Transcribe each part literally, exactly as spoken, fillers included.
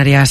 Canarias.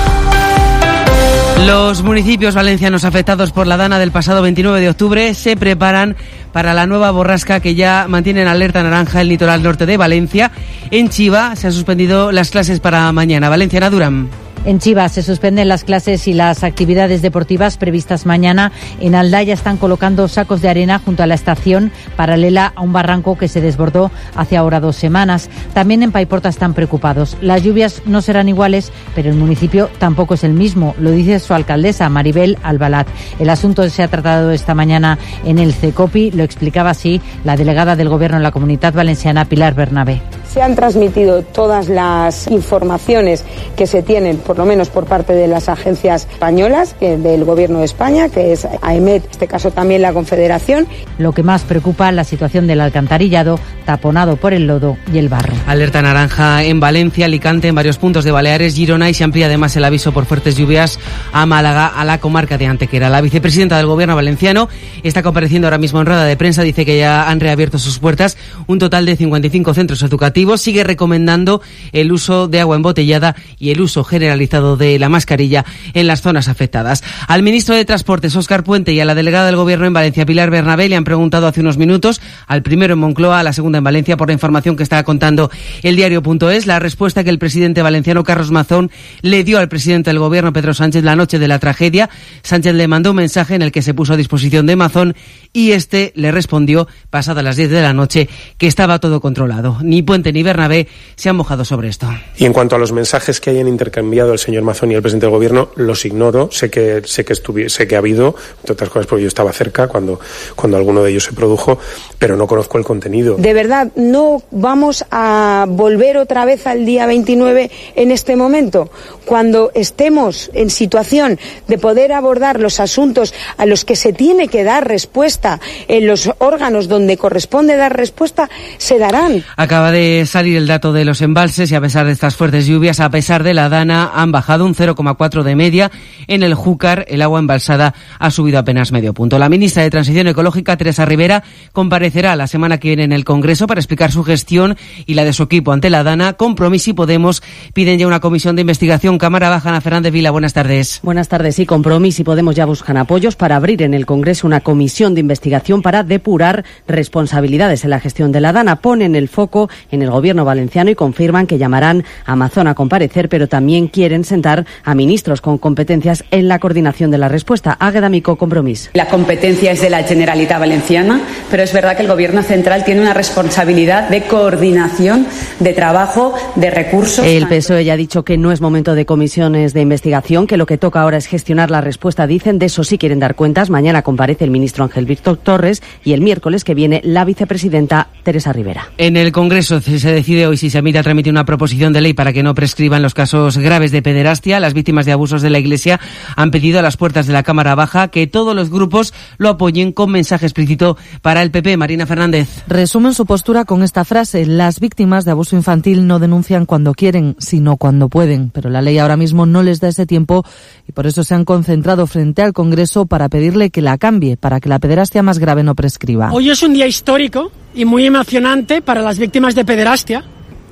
Los municipios valencianos afectados por la dana del pasado veintinueve de octubre se preparan para la nueva borrasca que ya mantiene en alerta naranja el litoral norte de Valencia. En Chiva se han suspendido las clases para mañana. Valenciana, Durán. En Chiva se suspenden las clases y las actividades deportivas previstas mañana. En Aldaya están colocando sacos de arena junto a la estación, paralela a un barranco que se desbordó hace ahora dos semanas. También en Paiporta están preocupados. Las lluvias no serán iguales, pero el municipio tampoco es el mismo, lo dice su alcaldesa, Maribel Albalat. El asunto se ha tratado esta mañana en el CECOPI, lo explicaba así la delegada del Gobierno en la Comunidad Valenciana, Pilar Bernabé. Se han transmitido todas las informaciones que se tienen, por lo menos por parte de las agencias españolas, del Gobierno de España, que es AEMET, en este caso también la Confederación. Lo que más preocupa es la situación del alcantarillado, taponado por el lodo y el barro. Alerta naranja en Valencia, Alicante, en varios puntos de Baleares, Girona, y se amplía además el aviso por fuertes lluvias a Málaga, a la comarca de Antequera. La vicepresidenta del Gobierno valenciano está compareciendo ahora mismo en rueda de prensa, dice que ya han reabierto sus puertas un total de cincuenta y cinco centros educativos. Sigue recomendando el uso de agua embotellada y el uso generalizado de la mascarilla en las zonas afectadas. Al ministro de Transportes, Óscar Puente, y a la delegada del Gobierno en Valencia, Pilar Bernabé, le han preguntado hace unos minutos, al primero en Moncloa, a la segunda en Valencia, por la información que estaba contando el diario.es, la respuesta que el presidente valenciano, Carlos Mazón, le dio al presidente del Gobierno, Pedro Sánchez, la noche de la tragedia. Sánchez le mandó un mensaje en el que se puso a disposición de Mazón y este le respondió, pasadas las diez de la noche, que estaba todo controlado. Ni Puente ni Bernabé se han mojado sobre esto. Y en cuanto a los mensajes que hayan intercambiado el señor Mazón y el presidente del Gobierno, los ignoro. Sé que sé que estuvi, sé que ha habido, entre otras cosas porque yo estaba cerca cuando, cuando alguno de ellos se produjo, pero no conozco el contenido. De verdad, no vamos a volver otra vez al día veintinueve en este momento, cuando estemos en situación de poder abordar los asuntos a los que se tiene que dar respuesta en los órganos donde corresponde dar respuesta, se darán. Acaba de salir el dato de los embalses y a pesar de estas fuertes lluvias, a pesar de la dana, han bajado un cero coma cuatro de media. En el Júcar, el agua embalsada ha subido apenas medio punto. La ministra de Transición Ecológica, Teresa Rivera, comparecerá la semana que viene en el Congreso para explicar su gestión y la de su equipo ante la dana. Compromís y Podemos piden ya una comisión de investigación. Cámara Baja, Ana Fernández Vila, buenas tardes. Buenas tardes. Sí, Compromís y Podemos ya buscan apoyos para abrir en el Congreso una comisión de investigación para depurar responsabilidades en la gestión de la dana. Ponen el foco en el Gobierno valenciano y confirman que llamarán a Mazón a comparecer, pero también quieren sentar a ministros con competencias en la coordinación de la respuesta. Águeda Mico, Compromís. La competencia es de la Generalitat Valenciana, pero es verdad que el Gobierno central tiene una responsabilidad de coordinación, de trabajo, de recursos. El P S O E ya ha dicho que no es momento de comisiones de investigación, que lo que toca ahora es gestionar la respuesta. Dicen, de eso sí quieren dar cuentas. Mañana comparece el ministro Ángel Víctor Torres y el miércoles que viene la vicepresidenta Teresa Rivera. En el Congreso se decide hoy si se admite a tramitar una proposición de ley para que no prescriban los casos graves de pederastia. Las víctimas de abusos de la Iglesia han pedido a las puertas de la Cámara Baja que todos los grupos lo apoyen con mensaje explícito para el P P. Marina Fernández. Resumen su postura con esta frase: las víctimas de abuso infantil no denuncian cuando quieren, sino cuando pueden. Pero la ley ahora mismo no les da ese tiempo y por eso se han concentrado frente al Congreso para pedirle que la cambie, para que la pederastia más grave no prescriba. Hoy es un día histórico y muy emocionante para las víctimas de pederastia.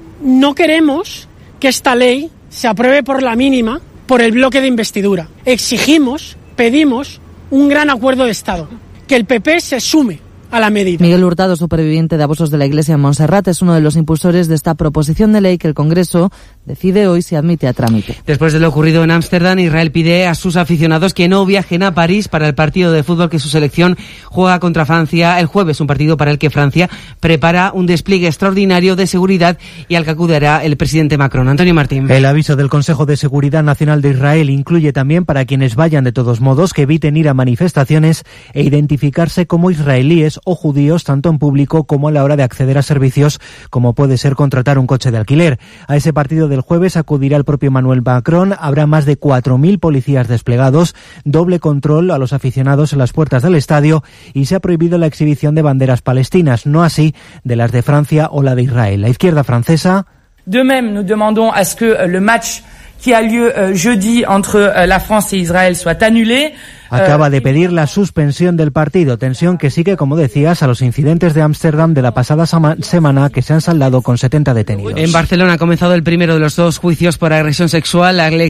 No queremos que esta ley se apruebe por la mínima por el bloque de investidura. Exigimos, pedimos un gran acuerdo de Estado, que el P P se sume a la medida. Miguel Hurtado, superviviente de abusos de la Iglesia en Montserrat, es uno de los impulsores de esta proposición de ley que el Congreso decide hoy si admite a trámite. Después de lo ocurrido en Ámsterdam, Israel pide a sus aficionados que no viajen a París para el partido de fútbol que su selección juega contra Francia el jueves, un partido para el que Francia prepara un despliegue extraordinario de seguridad y al que acudirá el presidente Macron. Antonio Martín. El aviso del Consejo de Seguridad Nacional de Israel incluye también para quienes vayan de todos modos que eviten ir a manifestaciones e identificarse como israelíes o judíos tanto en público como a la hora de acceder a servicios como puede ser contratar un coche de alquiler. A ese partido del jueves acudirá el propio Emmanuel Macron. Habrá más de cuatro mil policías desplegados, doble control a los aficionados en las puertas del estadio y se ha prohibido la exhibición de banderas palestinas, no así de las de Francia o la de Israel. La izquierda francesa. De même, nous demandons à ce que le match qui a lieu jeudi entre la France et Israël soit annulé. Acaba de pedir la suspensión del partido, tensión que sigue, como decías, a los incidentes de Ámsterdam de la pasada semana que se han saldado con setenta detenidos. En Barcelona ha comenzado el primero de los dos juicios por agresión sexual. La